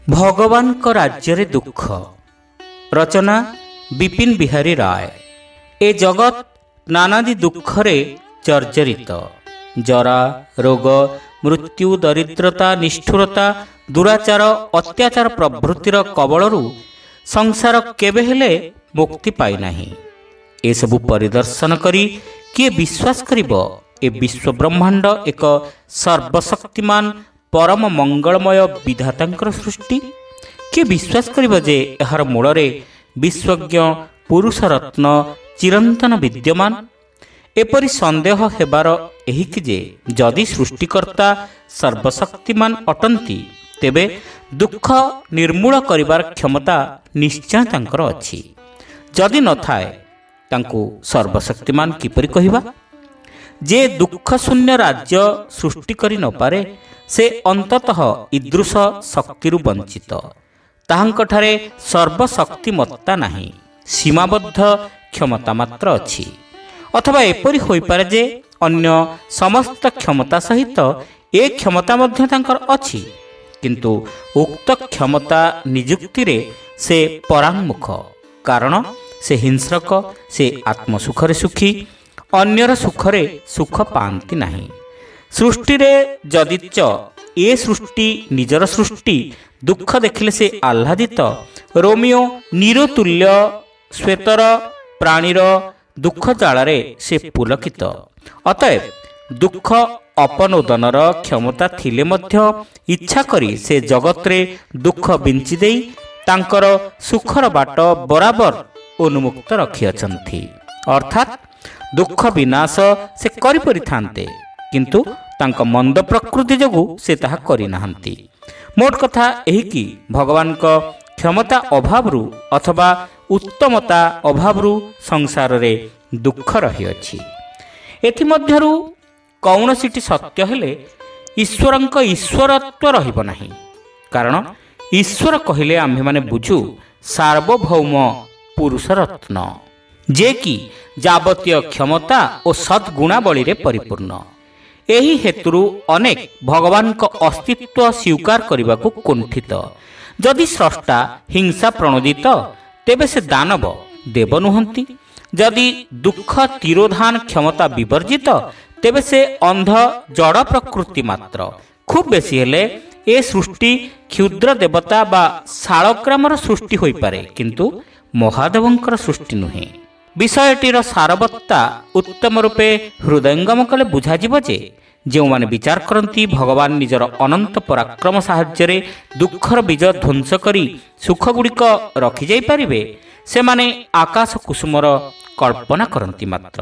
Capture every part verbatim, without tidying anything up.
ଭଗବାନଙ୍କ ରାଜ୍ୟରେ ଦୁଃଖ। ରଚନା ବିପିନ ବିହାରୀ ରାୟ। ଏ ଜଗତ ନାନାଦି ଦୁଃଖରେ ଜର୍ଜରିତ। ଜରା, ରୋଗ, ମୃତ୍ୟୁ, ଦରିଦ୍ରତା, ନିଷ୍ଠୁରତା, ଦୁରାଚାର, ଅତ୍ୟାଚାର ପ୍ରଭୃତିର କବଳରୁ ସଂସାର କେବେ ହେଲେ ମୁକ୍ତି ପାଇନାହିଁ। ଏସବୁ ପରିଦର୍ଶନ କରି କିଏ ବିଶ୍ୱାସ କରିବ ଏ ବିଶ୍ୱବ୍ରହ୍ମାଣ୍ଡ ଏକ ସର୍ବଶକ୍ତିମାନ ପରମ ମଙ୍ଗଳମୟ ବିଧାତାଙ୍କର ସୃଷ୍ଟି? କିଏ ବିଶ୍ୱାସ କରିବ ଯେ ଏହାର ମୂଳରେ ବିଶ୍ୱଜ୍ଞ ପୁରୁଷ ରତ୍ନ ଚିରନ୍ତନ ବିଦ୍ୟମାନ? ଏପରି ସନ୍ଦେହ ହେବାର ଏହିକି ଯେ ଯଦି ସୃଷ୍ଟିକର୍ତ୍ତା ସର୍ବଶକ୍ତିମାନ ଅଟନ୍ତି, ତେବେ ଦୁଃଖ ନିର୍ମୂଳ କରିବାର କ୍ଷମତା ନିଶ୍ଚୟ ତାଙ୍କର ଅଛି। ଯଦି ନଥାଏ, ତାଙ୍କୁ ସର୍ବଶକ୍ତିମାନ କିପରି କହିବା? ଯେ ଦୁଃଖ ଶୂନ୍ୟ ରାଜ୍ୟ ସୃଷ୍ଟି କରି ନପାରେ, ସେ ଅନ୍ତତଃ ଇଦୃଶ ଶକ୍ତିରୁ ବଞ୍ଚିତ। ତାହାଙ୍କଠାରେ ସର୍ବଶକ୍ତିମତ୍ତା ନାହିଁ, ସୀମାବଦ୍ଧ କ୍ଷମତା ମାତ୍ର ଅଛି। ଅଥବା ଏପରି ହୋଇପାରେ ଯେ ଅନ୍ୟ ସମସ୍ତ କ୍ଷମତା ସହିତ ଏ କ୍ଷମତା ମଧ୍ୟ ତାଙ୍କର ଅଛି, କିନ୍ତୁ ଉକ୍ତ କ୍ଷମତା ନିଯୁକ୍ତିରେ ସେ ପରାଙ୍ଗମୁଖ। କାରଣ ସେ ହିଂସ୍ରକ, ସେ ଆତ୍ମସୁଖରେ ସୁଖୀ, ଅନ୍ୟର ସୁଖରେ ସୁଖ ପାଆନ୍ତି ନାହିଁ। ସୃଷ୍ଟିରେ ଯଦିଚ ଏ ସୃଷ୍ଟି ନିଜର ସୃଷ୍ଟି, ଦୁଃଖ ଦେଖିଲେ ସେ ଆହ୍ଲାଦିତ। ରୋମିଓ ନିରତୁଲ୍ୟ ଶ୍ୱେତର ପ୍ରାଣୀର ଦୁଃଖ ଜାଳରେ ସେ ପୁଲକିତ। ଅତଏବ ଦୁଃଖ ଅପନୋଦନର କ୍ଷମତା ଥିଲେ ମଧ୍ୟ ଇଚ୍ଛା କରି ସେ ଜଗତରେ ଦୁଃଖ ବିଞ୍ଚି ଦେଇ ତାଙ୍କର ସୁଖର ବାଟ ବରାବର ଉନ୍ମୁକ୍ତ ରଖିଅଛନ୍ତି। ଅର୍ଥାତ୍ ଦୁଃଖ ବିନାଶ ସେ କରିପାରିଥାନ୍ତେ, କିନ୍ତୁ ତାଙ୍କ ମନ୍ଦ ପ୍ରକୃତି ଯୋଗୁଁ ସେ ତାହା କରିନାହାନ୍ତି। ମୋଟ କଥା ଏହିକି ଭଗବାନଙ୍କ କ୍ଷମତା ଅଭାବରୁ ଅଥବା ଉତ୍ତମତା ଅଭାବରୁ ସଂସାରରେ ଦୁଃଖ ରହିଅଛି। ଏଥିମଧ୍ୟରୁ କୌଣସିଟି ସତ୍ୟ ହେଲେ ଈଶ୍ୱରଙ୍କ ଈଶ୍ୱରତ୍ୱ ରହିବ ନାହିଁ। କାରଣ ଈଶ୍ୱର କହିଲେ ଆମ୍ଭେମାନେ ବୁଝୁ ସାର୍ବଭୌମ ପୁରୁଷ ରତ୍ନ, ଯେ କି ଯାବତୀୟ କ୍ଷମତା ଓ ସଦ୍ଗୁଣାବଳୀରେ ପରିପୂର୍ଣ୍ଣ। ଏହି ହେତୁରୁ ଅନେକ ଭଗବାନଙ୍କ ଅସ୍ତିତ୍ୱ ସ୍ୱୀକାର କରିବାକୁ କୁଣ୍ଠିତ। ଯଦି ସ୍ରଷ୍ଟା ହିଂସା ପ୍ରଣୋଦିତ, ତେବେ ସେ ଦାନବ, ଦେବ ନୁହନ୍ତି। ଯଦି ଦୁଃଖ ତିରୋଧାନ କ୍ଷମତା ବିବର୍ଜିତ, ତେବେ ସେ ଅନ୍ଧ ଜଡ଼ ପ୍ରକୃତି ମାତ୍ର। ଖୁବ୍ ବେଶୀ ହେଲେ ଏ ସୃଷ୍ଟି କ୍ଷୁଦ୍ର ଦେବତା ବା ଶାଳଗ୍ରାମର ସୃଷ୍ଟି ହୋଇପାରେ, କିନ୍ତୁ ମହାଦେବଙ୍କର ସୃଷ୍ଟି ନୁହେଁ। ବିଷୟଟିର ସାରବତ୍ତା ଉତ୍ତମ ରୂପେ ହୃଦୟଙ୍ଗମ କଲେ ବୁଝାଯିବ ଯେ ଯେଉଁମାନେ ବିଚାର କରନ୍ତି ଭଗବାନ ନିଜର ଅନନ୍ତ ପରାକ୍ରମ ସାହାଯ୍ୟରେ ଦୁଃଖର ବୀଜ ଧ୍ୱଂସ କରି ସୁଖଗୁଡ଼ିକ ରଖିଯାଇପାରିବେ, ସେମାନେ ଆକାଶ କୁସୁମର କଳ୍ପନା କରନ୍ତି ମାତ୍ର।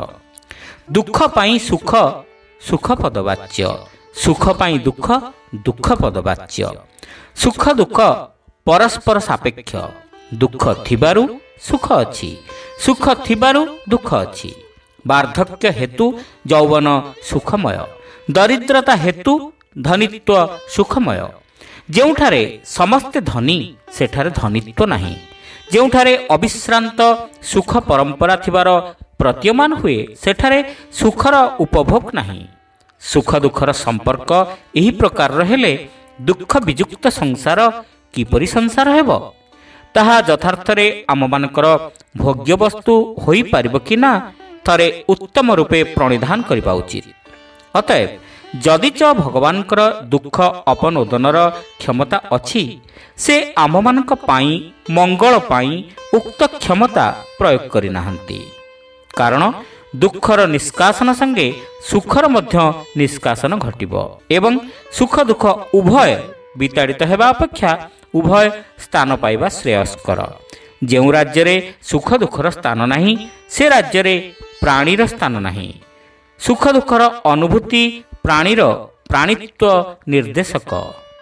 ଦୁଃଖ ପାଇଁ ସୁଖ, ସୁଖ ପଦବାଚ୍ୟ। ସୁଖ ପାଇଁ ଦୁଃଖ, ଦୁଃଖ ପଦବାଚ୍ୟ। ସୁଖ ଦୁଃଖ ପରସ୍ପର ସାପେକ୍ଷ। ଦୁଃଖ ଥିବାରୁ ସୁଖ ଅଛି, ସୁଖ ଥିବାରୁ ଦୁଃଖ ଅଛି। ବାର୍ଦ୍ଧକ୍ୟ ହେତୁ ଯୌବନ ସୁଖମୟ, ଦରିଦ୍ରତା ହେତୁ ଧନିତ୍ୱ ସୁଖମୟ। ଯେଉଁଠାରେ ସମସ୍ତେ ଧନୀ, ସେଠାରେ ଧନିତ୍ୱ ନାହିଁ। ଯେଉଁଠାରେ ଅବିଶ୍ରାନ୍ତ ସୁଖ ପରମ୍ପରା ଥିବାର ପ୍ରତୀୟମାନ ହୁଏ, ସେଠାରେ ସୁଖର ଉପଭୋଗ ନାହିଁ। ସୁଖ ଦୁଃଖର ସମ୍ପର୍କ ଏହି ପ୍ରକାରର ହେଲେ ଦୁଃଖ ବିଯୁକ୍ତ ସଂସାର କିପରି ସଂସାର ହେବ? ତାହା ଯଥାର୍ଥରେ ଆମମାନଙ୍କର ଭୋଗ୍ୟବସ୍ତୁ ହୋଇପାରିବ କି ନା, ଥରେ ଉତ୍ତମ ରୂପେ ପ୍ରଣିଧାନ କରିବା ଉଚିତ। ଅତଏବ ଯଦିଚ ଭଗବାନଙ୍କର ଦୁଃଖ ଅପନୋଦନର କ୍ଷମତା ଅଛି, ସେ ଆମମାନଙ୍କ ପାଇଁ ମଙ୍ଗଳ ପାଇଁ ଉକ୍ତ କ୍ଷମତା ପ୍ରୟୋଗ କରିନାହାନ୍ତି। କାରଣ ଦୁଃଖର ନିଷ୍କାସନ ସଙ୍ଗେ ସୁଖର ମଧ୍ୟ ନିଷ୍କାସନ ଘଟିବ ଏବଂ ସୁଖ ଦୁଃଖ ଉଭୟ ବିତାଡ଼ିତ ହେବା ଅପେକ୍ଷା ଉଭୟ ସ୍ଥାନ ପାଇବା ଶ୍ରେୟସ୍କର। ଯେଉଁ ରାଜ୍ୟରେ ସୁଖ ଦୁଃଖର ସ୍ଥାନ ନାହିଁ, ସେ ରାଜ୍ୟରେ ପ୍ରାଣୀର ସ୍ଥାନ ନାହିଁ। ସୁଖ ଦୁଃଖର ଅନୁଭୂତି ପ୍ରାଣୀର ପ୍ରାଣୀତ୍ୱ ନିର୍ଦ୍ଦେଶକ।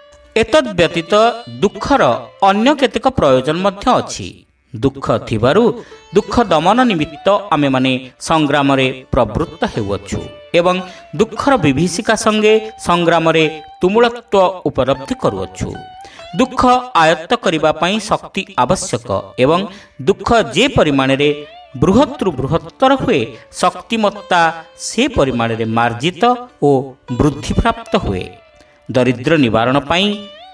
ଏତଦ୍ ବ୍ୟତୀତ ଦୁଃଖର ଅନ୍ୟ କେତେକ ପ୍ରୟୋଜନ ମଧ୍ୟ ଅଛି। ଦୁଃଖ ଥିବାରୁ ଦୁଃଖ ଦମନ ନିମିତ୍ତ ଆମେମାନେ ସଂଗ୍ରାମରେ ପ୍ରବୃତ୍ତ ହେଉଅଛୁ ଏବଂ ଦୁଃଖର ବିଭୀଷିକା ସଙ୍ଗେ ସଂଗ୍ରାମରେ ତୁମୁଳତ୍ୱ ଉପଲବ୍ଧି କରୁଅଛୁ। ଦୁଃଖ ଆୟତ୍ତ କରିବା ପାଇଁ ଶକ୍ତି ଆବଶ୍ୟକ ଏବଂ ଦୁଃଖ ଯେ ପରିମାଣରେ ବୃହତ୍ରୁ ବୃହତ୍ତର ହୁଏ, ଶକ୍ତିମତ୍ତା ସେ ପରିମାଣରେ ମାର୍ଜିତ ଓ ବୃଦ୍ଧିପ୍ରାପ୍ତ ହୁଏ। ଦରିଦ୍ର ନିବାରଣ ପାଇଁ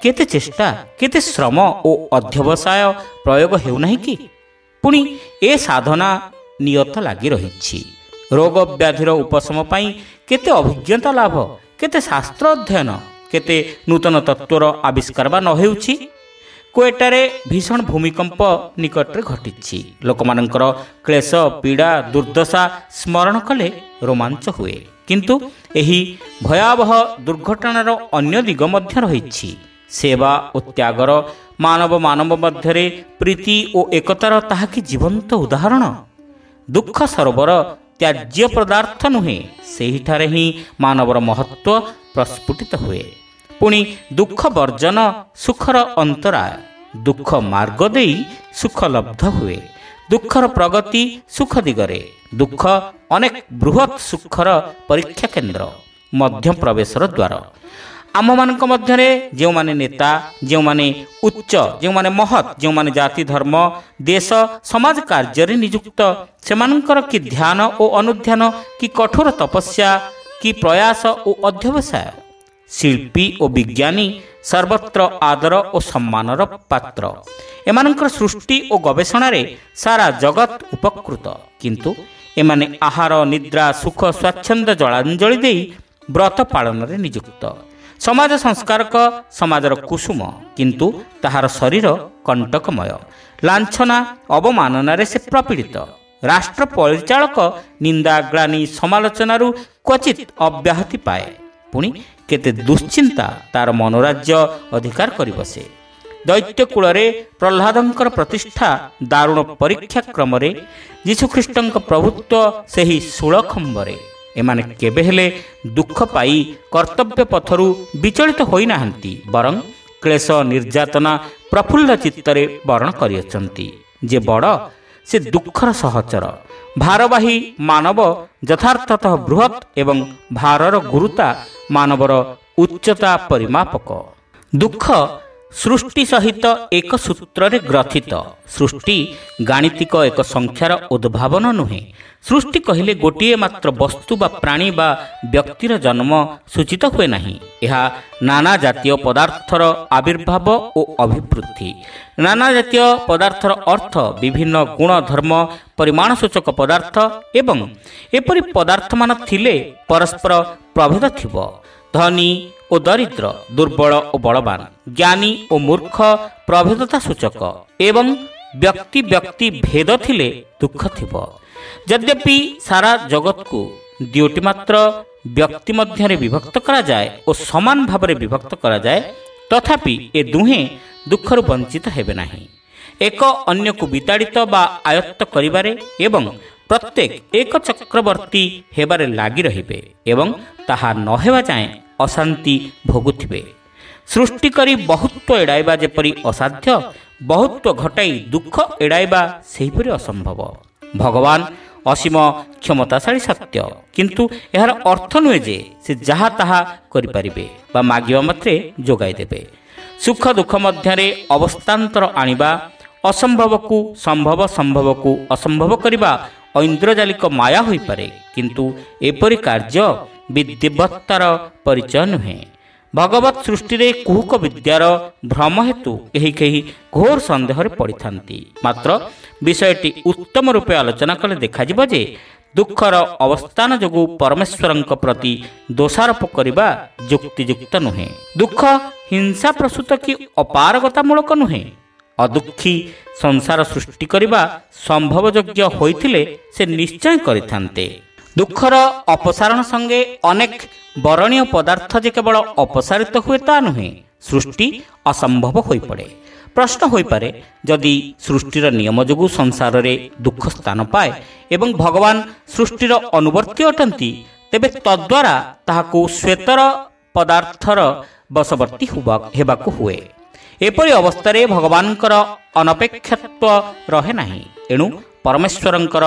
କେତେ ଚେଷ୍ଟା କେତେ ଶ୍ରମ ଓ ଅଧ୍ୟବସାୟ ପ୍ରୟୋଗ ହେଉନାହିଁ କି? ପୁଣି ଏ ସାଧନା ନିୟତ ଲାଗି ରହିଛି। ରୋଗ ବ୍ୟାଧିର ଉପଶମ ପାଇଁ କେତେ ଅଭିଜ୍ଞତା ଲାଭ, କେତେ ଶାସ୍ତ୍ର ଅଧ୍ୟୟନ, କେତେ ନୂତନ ତତ୍ତ୍ୱର ଆବିଷ୍କାର ବା ନ ହେଉଛି। କୋଏଟାରେ ଭୀଷଣ ଭୂମିକମ୍ପ ନିକଟରେ ଘଟିଛି। ଲୋକମାନଙ୍କର କ୍ଲେଶ ପୀଡ଼ା ଦୁର୍ଦ୍ଦଶା ସ୍ମରଣ କଲେ ରୋମାଞ୍ଚ ହୁଏ। କିନ୍ତୁ ଏହି ଭୟାବହ ଦୁର୍ଘଟଣାର ଅନ୍ୟ ଦିଗ ମଧ୍ୟ ରହିଛି। ସେବା ଓ ତ୍ୟାଗର, ମାନବ ମାନବ ମଧ୍ୟରେ ପ୍ରୀତି ଓ ଏକତାର ତାହା କି ଜୀବନ୍ତ ଉଦାହରଣ। ଦୁଃଖ ସରୋବର ତ୍ୟାଜ୍ୟ ପଦାର୍ଥ ନୁହେଁ, ସେହିଠାରେ ହିଁ ମାନବର ମହତ୍ଵ ପ୍ରସ୍ଫୁଟିତ ହୁଏ। ପୁଣି ଦୁଃଖ ବର୍ଜନ ସୁଖର ଅନ୍ତରାୟ। ଦୁଃଖ ମାର୍ଗ ଦେଇ ସୁଖ ଲବ୍ଧ ହୁଏ। ଦୁଃଖର ପ୍ରଗତି ସୁଖ ଦିଗରେ। ଦୁଃଖ ଅନେକ ବୃହତ୍ ସୁଖର ପରୀକ୍ଷା କେନ୍ଦ୍ର, ମଧ୍ୟ ପ୍ରବେଶର ଦ୍ୱାର। ଆମମାନଙ୍କ ମଧ୍ୟରେ ଯେଉଁମାନେ ନେତା, ଯେଉଁମାନେ ଉଚ୍ଚ, ଯେଉଁମାନେ ମହତ୍, ଯେଉଁମାନେ ଜାତି ଧର୍ମ ଦେଶ ସମାଜ କାର୍ଯ୍ୟରେ ନିଯୁକ୍ତ, ସେମାନଙ୍କର କି ଧ୍ୟାନ ଓ ଅନୁଧ୍ୟାନ, କି କଠୋର ତପସ୍ୟା, କି ପ୍ରୟାସ ଓ ଅଧ୍ୟବସାୟ। ଶିଳ୍ପୀ ଓ ବିଜ୍ଞାନୀ ସର୍ବତ୍ର ଆଦର ଓ ସମ୍ମାନର ପାତ୍ର। ଏମାନଙ୍କର ସୃଷ୍ଟି ଓ ଗବେଷଣାରେ ସାରା ଜଗତ ଉପକୃତ। କିନ୍ତୁ ଏମାନେ ଆହାର ନିଦ୍ରା ସୁଖ ସ୍ୱାଚ୍ଛନ୍ଦ୍ୟ ଜଳାଞ୍ଜଳି ଦେଇ ବ୍ରତ ପାଳନରେ ନିଯୁକ୍ତ। ସମାଜ ସଂସ୍କାରକ ସମାଜର କୁସୁମ, କିନ୍ତୁ ତାହାର ଶରୀର କଣ୍ଟକମୟ। ଲାଞ୍ଛନା ଅବମାନନାରେ ସେ ପ୍ରପୀଡ଼ିତ। ରାଷ୍ଟ୍ର ପରିଚାଳକ ନିନ୍ଦା ଗ୍ଳାନି ସମାଲୋଚନାରୁ କ୍ୱଚିତ ଅବ୍ୟାହତି ପାଏ। ପୁଣି କେତେ ଦୁଶ୍ଚିନ୍ତା ତାର ମନୋରାଜ୍ୟ ଅଧିକାର କରି ବସେ। ଦୈତ୍ୟ କୂଳରେ ପ୍ରହ୍ଲାଦଙ୍କର ପ୍ରତିଷ୍ଠା ଦାରୁଣ ପରୀକ୍ଷା କ୍ରମରେ, ଯୀଶୁଖ୍ରୀଷ୍ଟଙ୍କ ପ୍ରଭୁତ୍ୱ ସେହି ଶୂଳଖମ୍ବରେ। ଏମାନେ କେବେ ହେଲେ ଦୁଃଖ ପାଇ କର୍ତ୍ତବ୍ୟ ପଥରୁ ବିଚଳିତ ହୋଇନାହାନ୍ତି, ବରଂ କ୍ଲେଶ ନିର୍ଯାତନା ପ୍ରଫୁଲ୍ଲ ଚିତ୍ତରେ ବରଣ କରିଅଛନ୍ତି। ଯେ ବଡ଼ ସେ ଦୁଃଖର ସହଚର। ଭାରବାହୀ ମାନବ ଯଥାର୍ଥତଃ ବୃହତ୍ ଏବଂ ଭାରର ଗୁରୁତା ମାନବର ଉଚ୍ଚତା ପରିମାପକ। ଦୁଃଖ ସୃଷ୍ଟି ସହିତ ଏକ ସୂତ୍ରରେ ଗ୍ରଥିତ। ସୃଷ୍ଟି ଗାଣିତିକ ଏକ ସଂଖ୍ୟାର ଉଦ୍ଭାବନ ନୁହେଁ। ସୃଷ୍ଟି କହିଲେ ଗୋଟିଏ ମାତ୍ର ବସ୍ତୁ ବା ପ୍ରାଣୀ ବା ବ୍ୟକ୍ତିର ଜନ୍ମ ସୂଚିତ ହୁଏ ନାହିଁ। ଏହା ନାନା ଜାତୀୟ ପଦାର୍ଥର ଆବିର୍ଭାବ ଓ ଅଭିବୃଦ୍ଧି। ନାନା ଜାତୀୟ ପଦାର୍ଥର ଅର୍ଥ ବିଭିନ୍ନ ଗୁଣ ଧର୍ମ ପରିମାଣ ସୂଚକ ପଦାର୍ଥ, ଏବଂ ଏପରି ପଦାର୍ଥମାନ ଥିଲେ ପରସ୍ପର ପ୍ରଭେଦ ଥିବ। ଧନୀ ଓ ଦରିଦ୍ର, ଦୁର୍ବଳ ଓ ବଳବାନ, ଜ୍ଞାନୀ ଓ ମୂର୍ଖ ପ୍ରଭେଦତା ସୂଚକ, ଏବଂ ବ୍ୟକ୍ତି ବ୍ୟକ୍ତି ଭେଦ ଥିଲେ ଦୁଃଖ ଥିବ। ଯଦ୍ୟପି ସାରା ଜଗତକୁ ଦୁଇଟି ମାତ୍ର ବ୍ୟକ୍ତି ମଧ୍ୟରେ ବିଭକ୍ତ କରାଯାଏ ଓ ସମାନ ଭାବରେ ବିଭକ୍ତ କରାଯାଏ, ତଥାପି ଏ ଦୁହେଁ ଦୁଃଖରୁ ବଞ୍ଚିତ ହେବେ ନାହିଁ। ଏକ ଅନ୍ୟକୁ ବିତାଡ଼ିତ ବା ଆୟତ୍ତ କରିବାରେ ଏବଂ ପ୍ରତ୍ୟେକ ଏକ ଚକ୍ରବର୍ତ୍ତୀ ହେବାରେ ଲାଗି ରହିବେ ଏବଂ ତାହା ନ ହେବା ଯାଏଁ ଅଶାନ୍ତି ଭୋଗୁଥିବେ। ସୃଷ୍ଟି କରି ବହୁତ୍ୱ ଏଡ଼ାଇବା ଯେପରି ଅସାଧ୍ୟ, ବହୁତ୍ୱ ଘଟାଇ ଦୁଃଖ ଏଡ଼ାଇବା ସେହିପରି ଅସମ୍ଭବ। ଭଗବାନ ଅସୀମ କ୍ଷମତାଶାଳୀ ସତ୍ୟ, କିନ୍ତୁ ଏହାର ଅର୍ଥ ନୁହେଁ ଯେ ସେ ଯାହା ତାହା କରିପାରିବେ ବା ମାଗିବା ମାତ୍ରେ ଯୋଗାଇ ଦେବେ। ସୁଖ ଦୁଃଖ ମଧ୍ୟରେ ଅବସ୍ଥାନ୍ତର ଆଣିବା, ଅସମ୍ଭବକୁ ସମ୍ଭବ, ସମ୍ଭବକୁ ଅସମ୍ଭବ କରିବା ଐନ୍ଦ୍ରଜାଲିକ ମାୟା ହୋଇପାରେ, କିନ୍ତୁ ଏପରି କାର୍ଯ୍ୟ ବିଦ୍ୟବତ୍ତାର ପରିଚୟ ନୁହେଁ। ଭଗବତ ସୃଷ୍ଟିରେ କୁହୁକ ବିଦ୍ୟାର ଭ୍ରମ ହେତୁ କେହି କେହି ଘୋର ସନ୍ଦେହରେ ପଡ଼ିଥାନ୍ତି। ମାତ୍ର ବିଷୟଟି ଉତ୍ତମ ରୂପେ ଆଲୋଚନା କଲେ ଦେଖାଯିବ ଯେ ଦୁଃଖର ଅବସ୍ଥାନ ଯୋଗୁଁ ପରମେଶ୍ୱରଙ୍କ ପ୍ରତି ଦୋଷାରୋପ କରିବା ଯୁକ୍ତିଯୁକ୍ତ ନୁହେଁ। ଦୁଃଖ ହିଂସା ପ୍ରସୂତ କି ଅପାରଗତାମୂଳକ ନୁହେଁ। ଅଦୁଃଖୀ ସଂସାର ସୃଷ୍ଟି କରିବା ସମ୍ଭବଯୋଗ୍ୟ ହୋଇଥିଲେ ସେ ନିଶ୍ଚୟ କରିଥାନ୍ତେ। ଦୁଃଖର ଅପସାରଣ ସଙ୍ଗେ ଅନେକ ବରଣୀୟ ପଦାର୍ଥ ଯେ କେବଳ ଅପସାରିତ ହୁଏ ତା ନୁହେଁ, ସୃଷ୍ଟି ଅସମ୍ଭବ ହୋଇପଡ଼େ। ପ୍ରଶ୍ନ ହୋଇପାରେ, ଯଦି ସୃଷ୍ଟିର ନିୟମ ଯୋଗୁଁ ସଂସାରରେ ଦୁଃଖ ସ୍ଥାନ ପାଏ ଏବଂ ଭଗବାନ ସୃଷ୍ଟିର ଅନୁବର୍ତ୍ତୀ ଅଟନ୍ତି, ତେବେ ତଦ୍ୱାରା ତାହାକୁ ଶ୍ୱେତର ପଦାର୍ଥର ବଶବର୍ତ୍ତୀ ହେବାକୁ ହୁଏ। ଏପରି ଅବସ୍ଥାରେ ଭଗବାନଙ୍କର ଅନପେକ୍ଷତ୍ୱ ରହେ ନାହିଁ। ଏଣୁ ପରମେଶ୍ୱରଙ୍କର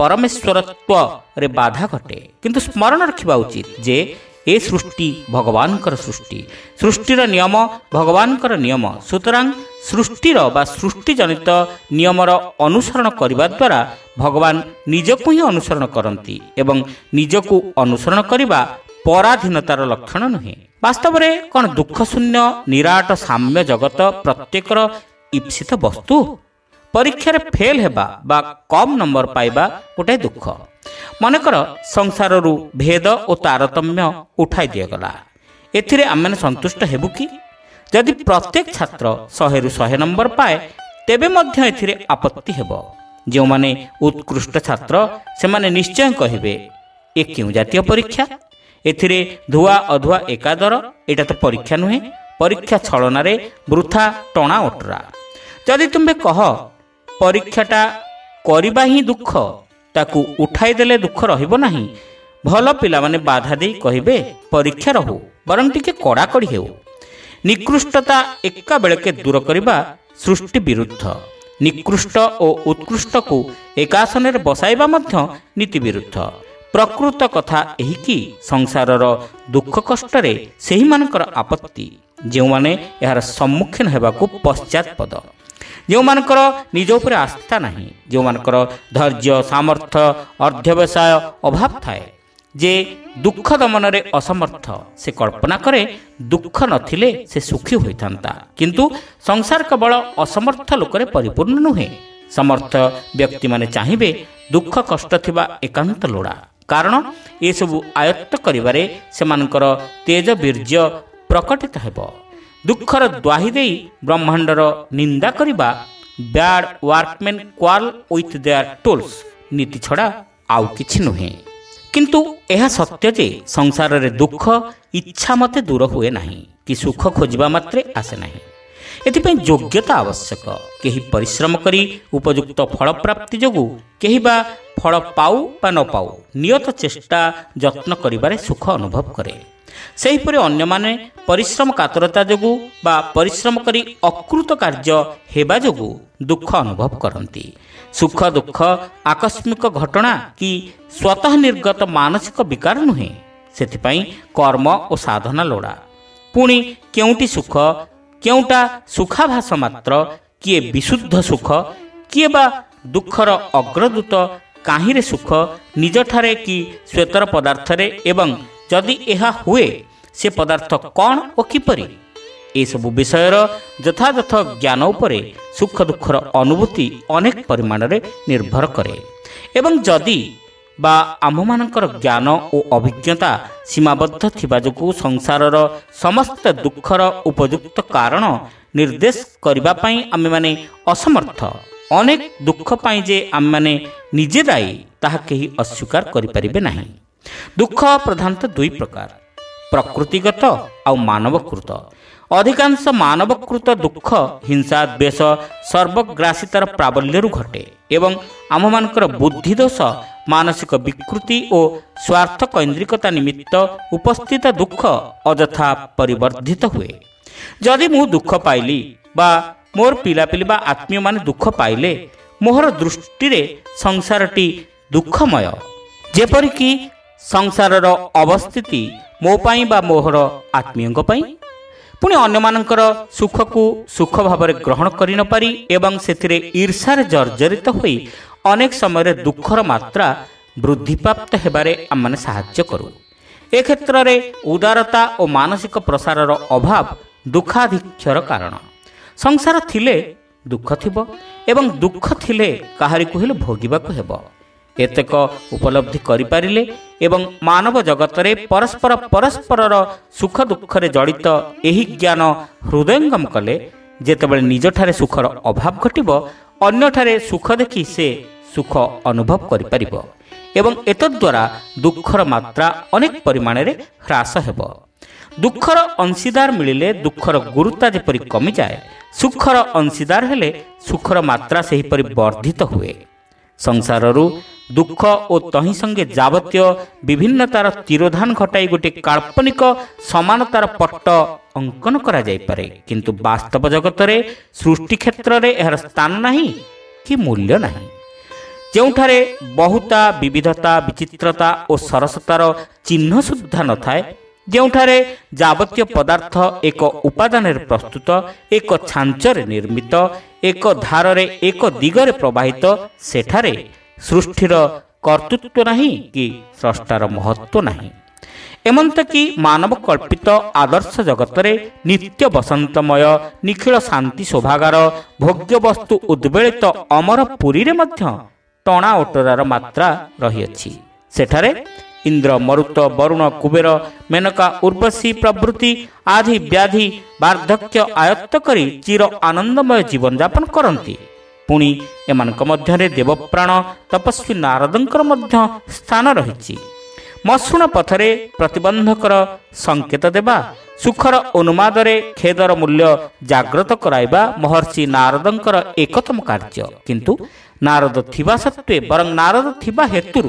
ପରମେଶ୍ୱରତ୍ୱରେ ବାଧା ଘଟେ। କିନ୍ତୁ ସ୍ମରଣ ରଖିବା ଉଚିତ ଯେ ଏ ସୃଷ୍ଟି ଭଗବାନଙ୍କର ସୃଷ୍ଟି, ସୃଷ୍ଟିର ନିୟମ ଭଗବାନଙ୍କର ନିୟମ। ସୁତରାଂ ସୃଷ୍ଟିର ବା ସୃଷ୍ଟିଜନିତ ନିୟମର ଅନୁସରଣ କରିବା ଦ୍ୱାରା ଭଗବାନ ନିଜକୁ ହିଁ ଅନୁସରଣ କରନ୍ତି ଏବଂ ନିଜକୁ ଅନୁସରଣ କରିବା ପରାଧୀନତାର ଲକ୍ଷଣ ନୁହେଁ। ବାସ୍ତବରେ କ'ଣ ଦୁଃଖ ଶୂନ୍ୟ ନିରାଟ ସାମ୍ୟ ଜଗତ ପ୍ରତ୍ୟେକର ଇପ୍ସିତ ବସ୍ତୁ? ପରୀକ୍ଷାରେ ଫେଲ୍ ହେବା ବା କମ୍ ନମ୍ବର ପାଇବା ଗୋଟାଏ ଦୁଃଖ। ମନେକର ସଂସାରରୁ ଭେଦ ଓ ତାରତମ୍ୟ ଉଠାଇ ଦିଆଗଲା, ଏଥିରେ ଆମେମାନେ ସନ୍ତୁଷ୍ଟ ହେବୁ କି? ଯଦି ପ୍ରତ୍ୟେକ ଛାତ୍ର ଶହେରୁ ଶହେ ନମ୍ବର ପାଏ ତେବେ ମଧ୍ୟ ଏଥିରେ ଆପତ୍ତି ହେବ। ଯେଉଁମାନେ ଉତ୍କୃଷ୍ଟ ଛାତ୍ର ସେମାନେ ନିଶ୍ଚୟ କହିବେ, ଏ କେଉଁ ଜାତୀୟ ପରୀକ୍ଷା? ଏଥିରେ ଧୁଆ ଅଧୁଆ ଏକାଦର, ଏଇଟା ତ ପରୀକ୍ଷା ନୁହେଁ, ପରୀକ୍ଷା ଛଳନାରେ ବୃଥା ଟଣା ଓଟରା। ଯଦି ତୁମେ କହ ପରୀକ୍ଷାଟା କରିବା ହିଁ ଦୁଃଖ, ତାକୁ ଉଠାଇ ଦେଲେ ଦୁଃଖ ରହିବ ନାହିଁ, ଭଲ ପିଲାମାନେ ବାଧା ଦେଇ କହିବେ ପରୀକ୍ଷା ରହୁ, ବରଂ ଟିକେ କଡ଼ାକଡ଼ି ହେଉ। ନିକୃଷ୍ଟତା ଏକା ବେଳକେ ଦୂର କରିବା ସୃଷ୍ଟି ବିରୁଦ୍ଧ, ନିକୃଷ୍ଟ ଓ ଉତ୍କୃଷ୍ଟକୁ ଏକାସନରେ ବସାଇବା ମଧ୍ୟ ନୀତି ବିରୁଦ୍ଧ। ପ୍ରକୃତ କଥା ଏହିକି ସଂସାରର ଦୁଃଖ କଷ୍ଟରେ ସେହିମାନଙ୍କର ଆପତ୍ତି ଯେଉଁମାନେ ଏହାର ସମ୍ମୁଖୀନ ହେବାକୁ ପଶ୍ଚାତପଦ, ଯେଉଁମାନଙ୍କର ନିଜ ଉପରେ ଆସ୍ଥା ନାହିଁ, ଯେଉଁମାନଙ୍କର ଧୈର୍ଯ୍ୟ ସାମର୍ଥ୍ୟ ଅର୍ଦ୍ଧ୍ୟବସାୟ ଅଭାବ ଥାଏ, ଯେ ଦୁଃଖ ଦମନରେ ଅସମର୍ଥ। ସେ କଳ୍ପନା କରେ ଦୁଃଖ ନଥିଲେ ସେ ସୁଖୀ ହୋଇଥାନ୍ତା, କିନ୍ତୁ ସଂସାର କେବଳ ଅସମର୍ଥ ଲୋକରେ ପରିପୂର୍ଣ୍ଣ ନୁହେଁ। ସମର୍ଥ ବ୍ୟକ୍ତିମାନେ ଚାହିଁବେ ଦୁଃଖ କଷ୍ଟ ଥିବା ଏକାନ୍ତ ଲୋଡ଼ା, କାରଣ ଏସବୁ ଆୟତ୍ତ କରିବାରେ ସେମାନଙ୍କର ତେଜ ବୀର୍ଯ୍ୟ ପ୍ରକଟିତ ହେବ। ଦୁଃଖର ଦ୍ୱାହି ଦେଇ ବ୍ରହ୍ମାଣ୍ଡର ନିନ୍ଦା କରିବା bad workmen quarrel with their tools ନୀତି ଛଡ଼ା ଆଉ କିଛି ନୁହେଁ। କିନ୍ତୁ ଏହା ସତ୍ୟ ଯେ ସଂସାରରେ ଦୁଃଖ ଇଚ୍ଛା ମତେ ଦୂର ହୁଏ ନାହିଁ, କି ସୁଖ ଖୋଜିବା ମାତ୍ରେ ଆସେ ନାହିଁ। ଏଥିପାଇଁ ଯୋଗ୍ୟତା ଆବଶ୍ୟକ। କେହି ପରିଶ୍ରମ କରି ଉପଯୁକ୍ତ ଫଳ ପ୍ରାପ୍ତି ଯୋଗୁଁ କେହି ବା ଫଳ ପାଉ ବା ନ ପାଉ ନିୟତ ଚେଷ୍ଟା ଯତ୍ନ କରିବାରେ ସୁଖ ଅନୁଭବ କରେ। ସେହିପରି ଅନ୍ୟମାନେ ପରିଶ୍ରମ କାତରତା ଯୋଗୁଁ ବା ପରିଶ୍ରମ କରି ଅକୃତ କାର୍ଯ୍ୟ ହେବା ଯୋଗୁଁ ଦୁଃଖ ଅନୁଭବ କରନ୍ତି। ସୁଖ ଦୁଃଖ ଆକସ୍ମିକ ଘଟଣା କି ସ୍ୱତଃ ନିର୍ଗତ ମାନସିକ ବିକାର ନୁହେଁ, ସେଥିପାଇଁ କର୍ମ ଓ ସାଧନା ଲୋଡ଼ା। ପୁଣି କେଉଁଠି ସୁଖ, କେଉଁଟା ସୁଖାଭାସ ମାତ୍ର, କିଏ ବିଶୁଦ୍ଧ ସୁଖ, କିଏ ବା ଦୁଃଖର ଅଗ୍ରଦୂତ, କାହିଁରେ ସୁଖ ନିଜଠାରେ କି ଶ୍ୱେତର ପଦାର୍ଥରେ, ଏବଂ ଯଦି ଏହା ହୁଏ ସେ ପଦାର୍ଥ କ'ଣ ଓ କିପରି? ଏସବୁ ବିଷୟର ଯଥାଯଥ ଜ୍ଞାନ ଉପରେ ସୁଖ ଦୁଃଖର ଅନୁଭୂତି ଅନେକ ପରିମାଣରେ ନିର୍ଭର କରେ। ଏବଂ ଯଦି ବା ଆମ୍ଭମାନଙ୍କର ଜ୍ଞାନ ଓ ଅଭିଜ୍ଞତା ସୀମାବଦ୍ଧ ଥିବା ଯୋଗୁଁ ସଂସାରର ସମସ୍ତ ଦୁଃଖର ଉପଯୁକ୍ତ କାରଣ ନିର୍ଦ୍ଦେଶ କରିବା ପାଇଁ ଆମେମାନେ ଅସମର୍ଥ, ଅନେକ ଦୁଃଖ ପାଇଁ ଯେ ଆମେମାନେ ନିଜେ ଦାୟୀ ତାହା କେହି ଅସ୍ୱୀକାର କରିପାରିବେ ନାହିଁ। ଦୁଃଖ ପ୍ରଧାନତଃ ଦୁଇ ପ୍ରକାର, ପ୍ରକୃତିଗତ ଆଉ ମାନବକୃତ। ଅଧିକାଂଶ ମାନବକୃତ ଦୁଃଖ ହିଂସା ଦ୍ୱେଷ ସର୍ବଗ୍ରାସିତାର ପ୍ରାବଲ୍ୟରୁ ଘଟେ ଏବଂ ଆମମାନଙ୍କର ବୁଦ୍ଧି ଦୋଷ ମାନସିକ ବିକୃତି ଓ ସ୍ୱାର୍ଥ କୈନ୍ଦ୍ରିକତା ନିମିତ୍ତ ଉପସ୍ଥିତ ଦୁଃଖ ଅଯଥା ପରିବର୍ଦ୍ଧିତ ହୁଏ। ଯଦି ମୁଁ ଦୁଃଖ ପାଇଲି ବା ମୋର ପିଲାପିଲି ବା ଆତ୍ମୀୟମାନେ ଦୁଃଖ ପାଇଲେ, ମୋହର ଦୃଷ୍ଟିରେ ସଂସାରଟି ଦୁଃଖମୟ, ଯେପରିକି ସଂସାରର ଅବସ୍ଥିତି ମୋ ପାଇଁ ବା ମୋହର ଆତ୍ମୀୟଙ୍କ ପାଇଁ। ପୁଣି ଅନ୍ୟମାନଙ୍କର ସୁଖକୁ ସୁଖ ଭାବରେ ଗ୍ରହଣ କରି ନ ପାରି ଏବଂ ସେଥିରେ ଈର୍ଷାରେ ଜର୍ଜରିତ ହୋଇ ଅନେକ ସମୟରେ ଦୁଃଖର ମାତ୍ରା ବୃଦ୍ଧିପ୍ରାପ୍ତ ହେବାରେ ଆମମାନେ ସାହାଯ୍ୟ କରୁ। ଏ କ୍ଷେତ୍ରରେ ଉଦାରତା ଓ ମାନସିକ ପ୍ରସାରର ଅଭାବ ଦୁଃଖାଧିକ୍ୟର କାରଣ। ସଂସାର ଥିଲେ ଦୁଃଖ ଥିବ ଏବଂ ଦୁଃଖ ଥିଲେ କାହାରିକୁ ହେଲେ ଭୋଗିବାକୁ ହେବ। ଏତକ ଉପଲବ୍ଧି କରିପାରିଲେ ଏବଂ ମାନବ ଜଗତରେ ପରସ୍ପର ପରସ୍ପରର ସୁଖ ଦୁଃଖରେ ଜଡ଼ିତ ଏହି ଜ୍ଞାନ ହୃଦୟଙ୍ଗମ କଲେ, ଯେତେବେଳେ ନିଜଠାରେ ସୁଖର ଅଭାବ ଘଟିବ ଅନ୍ୟଠାରେ ସୁଖ ଦେଖି ସେ ସୁଖ ଅନୁଭବ କରିପାରିବ ଏବଂ ଏତଦ୍ୱାରା ଦୁଃଖର ମାତ୍ରା ଅନେକ ପରିମାଣରେ ହ୍ରାସ ହେବ। ଦୁଃଖର ଅଂଶୀଦାର ମିଳିଲେ ଦୁଃଖର ଗୁରୁତ୍ୱ ଯେପରି କମିଯାଏ, ସୁଖର ଅଂଶୀଦାର ହେଲେ ସୁଖର ମାତ୍ରା ସେହିପରି ବର୍ଦ୍ଧିତ ହୁଏ। ସଂସାରରୁ ଦୁଃଖ ଓ ତହିଁ ସଙ୍ଗେ ଯାବତୀୟ ବିଭିନ୍ନତାର ତିରୋଧାନ ଘଟାଇ ଗୋଟିଏ କାଳ୍ପନିକ ସମାନତାର ପଟ୍ଟ ଅଙ୍କନ କରାଯାଇପାରେ, କିନ୍ତୁ ବାସ୍ତବ ଜଗତରେ ସୃଷ୍ଟି କ୍ଷେତ୍ରରେ ଏହାର ସ୍ଥାନ ନାହିଁ କି ମୂଲ୍ୟ ନାହିଁ। ଯେଉଁଠାରେ ବହୁତା ବିବିଧତା ବିଚିତ୍ରତା ଓ ସରସତାର ଚିହ୍ନ ସୁଦ୍ଧା ନଥାଏ, ଯେଉଁଠାରେ ଯାବତୀୟ ପଦାର୍ଥ ଏକ ଉପାଦାନରେ ପ୍ରସ୍ତୁତ, ଏକ ଛାଞ୍ଚରେ ନିର୍ମିତ, ଏକ ଧାରରେ ଏକ ଦିଗରେ ପ୍ରବାହିତ, ସେଠାରେ ସୃଷ୍ଟିର କର୍ତ୍ତୃତ୍ୱ ନାହିଁ କି ସ୍ରଷ୍ଟାର ମହତ୍ତ୍ୱ ନାହିଁ। ଏମନ୍ତକି ମାନବ କଳ୍ପିତ ଆଦର୍ଶ ଜଗତରେ ନିତ୍ୟ ବସନ୍ତମୟ ନିଖିଳ ଶାନ୍ତି ଶୋଭାଗାର ଭୋଗ୍ୟବସ୍ତୁ ଉଦ୍ବେଳିତ ଅମର ପୁରୀରେ ମଧ୍ୟ ଟଣା ଓଟରାର ମାତ୍ରା ରହିଅଛି। ସେଠାରେ ଇନ୍ଦ୍ର ମରୁତ ବରୁଣ କୁବେର ମେନକା ଉର୍ବଶୀ ପ୍ରଭୃତି ଆଦି ବ୍ୟାଧି ବାର୍ଦ୍ଧକ୍ୟ ଆୟତ୍ତ କରି ଚିର ଆନନ୍ଦମୟ ଜୀବନଯାପନ କରନ୍ତି। ପୁଣି ଏମାନଙ୍କ ମଧ୍ୟରେ ଦେବପ୍ରାଣ ତପସ୍ୱୀ ନାରଦଙ୍କର ମଧ୍ୟ ସ୍ଥାନ ରହିଛି। ମସୃଣ ପଥରେ ପ୍ରତିବନ୍ଧକର ସଙ୍କେତ ଦେବା, ସୁଖର ଉନ୍ମାଦରେ ଖେଦର ମୂଲ୍ୟ ଜାଗ୍ରତ କରାଇବା ମହର୍ଷି ନାରଦଙ୍କର ଏକତମ କାର୍ଯ୍ୟ। କିନ୍ତୁ ନାରଦ ଥିବା ସତ୍ତ୍ୱେ ବରଂ ନାରଦ ଥିବା ହେତୁରୁ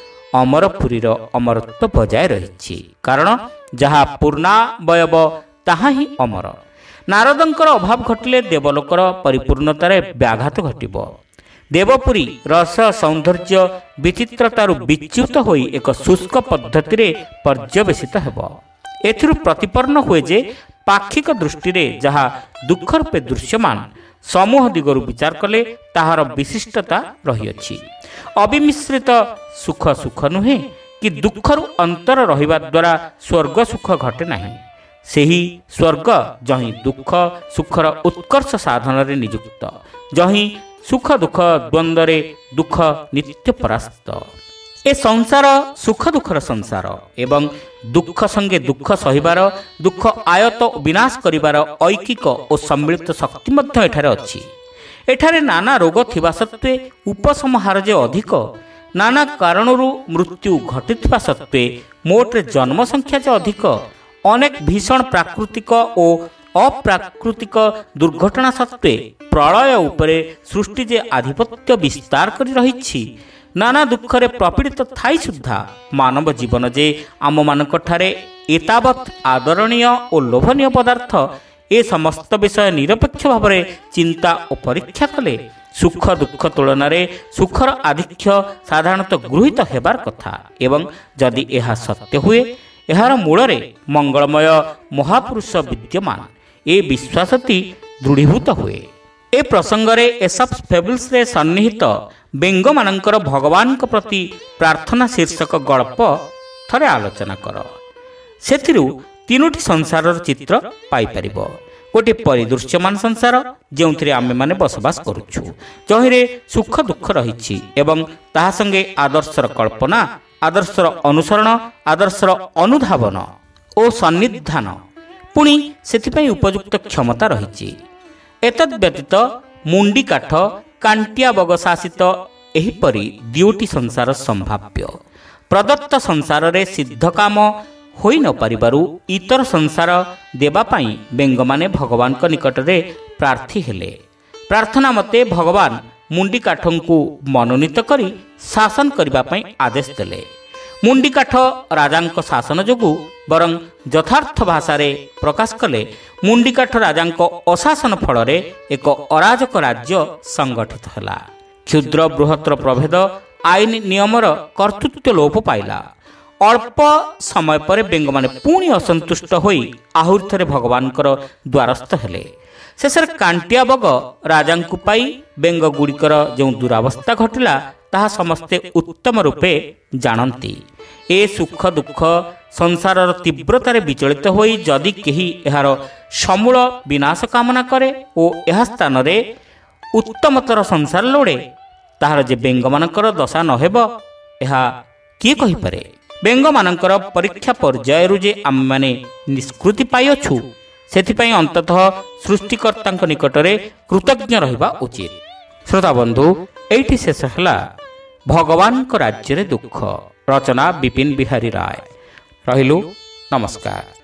ଅମରପୁରୀର ଅମରତ୍ୱ ବଜାୟ ରହିଛି। କାରଣ ଯାହା ପୂର୍ଣ୍ଣାବୟବ ତାହା ହିଁ ଅମର। ନାରଦଙ୍କର ଅଭାବ ଘଟିଲେ ଦେବଲୋକର ପରିପୂର୍ଣ୍ଣତାରେ ବ୍ୟାଘାତ ଘଟିବ। ଦେବପୁରୀ ରସ ସୌନ୍ଦର୍ଯ୍ୟ ବିଚିତ୍ରତାରୁ ବିଚ୍ୟୁତ ହୋଇ ଏକ ଶୁଷ୍କ ପଦ୍ଧତିରେ ପର୍ଯ୍ୟବେସିତ ହେବ। ଏଥିରୁ ପ୍ରତିପନ୍ନ ହୁଏ ଯେ ପାକ୍ଷିକ ଦୃଷ୍ଟିରେ ଯାହା ଦୁଃଖ ରୂପେ ଦୃଶ୍ୟମାନ, ସମୂହ ଦିଗରୁ ବିଚାର କଲେ ତାହାର ବିଶିଷ୍ଟତା ରହିଅଛି। ଅବିମିଶ୍ରିତ ସୁଖ ସୁଖ ନୁହେଁ କି ଦୁଃଖରୁ ଅନ୍ତର ରହିବା ଦ୍ୱାରା ସ୍ୱର୍ଗ ସୁଖ ଘଟେ ନାହିଁ। ସେହି ସ୍ୱର୍ଗ ଯହିଁ ଦୁଃଖ ସୁଖର ଉତ୍କର୍ଷ ସାଧନରେ ନିଯୁକ୍ତ, ଯହିଁ ସୁଖ ଦୁଃଖ ଦ୍ୱନ୍ଦ୍ୱରେ ଦୁଃଖ ନିତ୍ୟ ପରାସ୍ତ। ଏ ସଂସାର ସୁଖ ଦୁଃଖର ସଂସାର ଏବଂ ଦୁଃଖ ସଙ୍ଗେ ଦୁଃଖ ସହିବାର, ଦୁଃଖ ଆୟତ ବିନାଶ କରିବାର ଐକିକ ଓ ସମ୍ମିଳିତ ଶକ୍ତି ମଧ୍ୟ ଏଠାରେ ଅଛି। ଏଠାରେ ନାନା ରୋଗ ଥିବା ସତ୍ତ୍ୱେ ଉପସଂହାର ଯେ ଅଧିକ, ନାନା କାରଣରୁ ମୃତ୍ୟୁ ଘଟିଥିବା ସତ୍ତ୍ୱେ ମୋଟରେ ଜନ୍ମ ସଂଖ୍ୟା ଯେ ଅଧିକ, ଅନେକ ଭୀଷଣ ପ୍ରାକୃତିକ ଓ ଅପ୍ରାକୃତିକ ଦୁର୍ଘଟଣା ସତ୍ତ୍ୱେ ପ୍ରଳୟ ଉପରେ ସୃଷ୍ଟି ଯେ ଆଧିପତ୍ୟ ବିସ୍ତାର କରି ରହିଛି, ନାନା ଦୁଃଖରେ ପ୍ରପୀଡ଼ିତ ଥାଇ ସୁଦ୍ଧା ମାନବ ଜୀବନ ଯେ ଆମମାନଙ୍କଠାରେ ଏତାବତ୍ ଆଦରଣୀୟ ଓ ଲୋଭନୀୟ ପଦାର୍ଥ, ଏ ସମସ୍ତ ବିଷୟ ନିରପେକ୍ଷ ଭାବରେ ଚିନ୍ତା ଓ ପରୀକ୍ଷା କଲେ ସୁଖ ଦୁଃଖ ତୁଳନାରେ ସୁଖର ଆଧିକ୍ୟ ସାଧାରଣତଃ ଗୃହୀତ ହେବାର କଥା। ଏବଂ ଯଦି ଏହା ସତ୍ୟ ହୁଏ, ଏହାର ମୂଳରେ ମଙ୍ଗଳମୟ ମହାପୁରୁଷ ବିଦ୍ୟମାନ, ଏ ବିଶ୍ୱାସଟି ଦୃଢ଼ୀଭୂତ ହୁଏ। ଏ ପ୍ରସଙ୍ଗରେ ଏସପ୍ସ ଫେବୁଲ୍ସରେ ସନ୍ନିହିତ ବେଙ୍ଗମାନଙ୍କର ଭଗବାନଙ୍କ ପ୍ରତି ପ୍ରାର୍ଥନା ଶୀର୍ଷକ ଗଳ୍ପ ଥରେ ଆଲୋଚନା କର। ସେଥିରୁ ତିନୋଟି ସଂସାରର ଚିତ୍ର ପାଇପାରିବ। ଗୋଟିଏ ପରିଦୃଶ୍ୟମାନ ସଂସାର, ଯେଉଁଥିରେ ଆମେମାନେ ବସବାସ କରୁଛୁ, ଯହିଁରେ ସୁଖ ଦୁଃଖ ରହିଛି ଏବଂ ତାହା ସଙ୍ଗେ ଆଦର୍ଶର କଳ୍ପନା, ଆଦର୍ଶର ଅନୁସରଣ, ଆଦର୍ଶର ଅନୁଧାବନ ଓ ସନ୍ନିଧାନ, ପୁଣି ସେଥିପାଇଁ ଉପଯୁକ୍ତ କ୍ଷମତା ରହିଛି। ଏତଦ୍ ବ୍ୟତୀତ ମୁଣ୍ଡି କାଠ, କାଣ୍ଟିଆ ବଗ ଶାସିତ ଏହିପରି ଦିଓଟି ସଂସାର ସମ୍ଭାବ୍ୟ। ପ୍ରଦତ୍ତ ସଂସାରରେ ସିଦ୍ଧ କାମ ହୋଇ ନ ପାରିବାରୁ ଇତର ସଂସାର ଦେବା ପାଇଁ ବେଙ୍ଗମାନେ ଭଗବାନଙ୍କ ନିକଟରେ ପ୍ରାର୍ଥୀ ହେଲେ। ପ୍ରାର୍ଥନା ମତେ ଭଗବାନ ମୁଣ୍ଡି କାଠଙ୍କୁ ମନୋନୀତ କରି ଶାସନ କରିବା ପାଇଁ ଆଦେଶ ଦେଲେ। ମୁଣ୍ଡି କାଠ ରାଜାଙ୍କ ଶାସନ ଯୋଗୁଁ ବରଂ ଯଥାର୍ଥ ଭାଷାରେ ପ୍ରକାଶ କଲେ ମୁଣ୍ଡି କାଠ ରାଜାଙ୍କ ଅଶାସନ ଫଳରେ ଏକ ଅରାଜକ ରାଜ୍ୟ ସଂଗଠିତ ହେଲା। କ୍ଷୁଦ୍ର ବୃହତ୍ତର ପ୍ରଭେଦ ଆଇନ ନିୟମର କର୍ତ୍ତୃତ୍ୱ ଲୋପ ପାଇଲା। ଅଳ୍ପ ସମୟ ପରେ ବେଙ୍ଗମାନେ ପୁଣି ଅସନ୍ତୁଷ୍ଟ ହୋଇ ଆହୁରି ଥରେ ଭଗବାନଙ୍କର ଦ୍ୱାରସ୍ଥ ହେଲେ। ଶେଷରେ କାଣ୍ଟିଆ ବଗ ରାଜାଙ୍କୁ ପାଇ ବେଙ୍ଗଗୁଡ଼ିକର ଯେଉଁ ଦୁରାବସ୍ଥା ଘଟିଲା, ତାହା ସମସ୍ତେ ଉତ୍ତମ ରୂପେ ଜାଣନ୍ତି। ଏ ସୁଖ ଦୁଃଖ ସଂସାରର ତୀବ୍ରତାରେ ବିଚଳିତ ହୋଇ ଯଦି କେହି ଏହାର ସମୂଳ ବିନାଶ କାମନା କରେ ଓ ଏହା ସ୍ଥାନରେ ଉତ୍ତମତର ସଂସାର ଲୋଡ଼େ, ତାହାର ଯେ ବେଙ୍ଗମାନଙ୍କର ଦଶା ନ ହେବ, ଏହା କିଏ କହିପାରେ? ବେଙ୍ଗମାନଙ୍କର ପରୀକ୍ଷା ପର୍ଯ୍ୟାୟରୁ ଯେ ଆମେମାନେ ନିଷ୍କୃତି ପାଇଅଛୁ, ସେଥିପାଇଁ ଅନ୍ତତଃ ସୃଷ୍ଟିକର୍ତ୍ତାଙ୍କ ନିକଟରେ କୃତଜ୍ଞ ରହିବା ଉଚିତ। ଶ୍ରୋତାବନ୍ଧୁ, ଏଇଠି ଶେଷ ହେଲା ଭଗବାନଙ୍କ ରାଜ୍ୟରେ ଦୁଃଖ, ରଚନା ବିପିନ ବିହାରୀ ରାୟ। ରହିଲୁ, ନମସ୍କାର।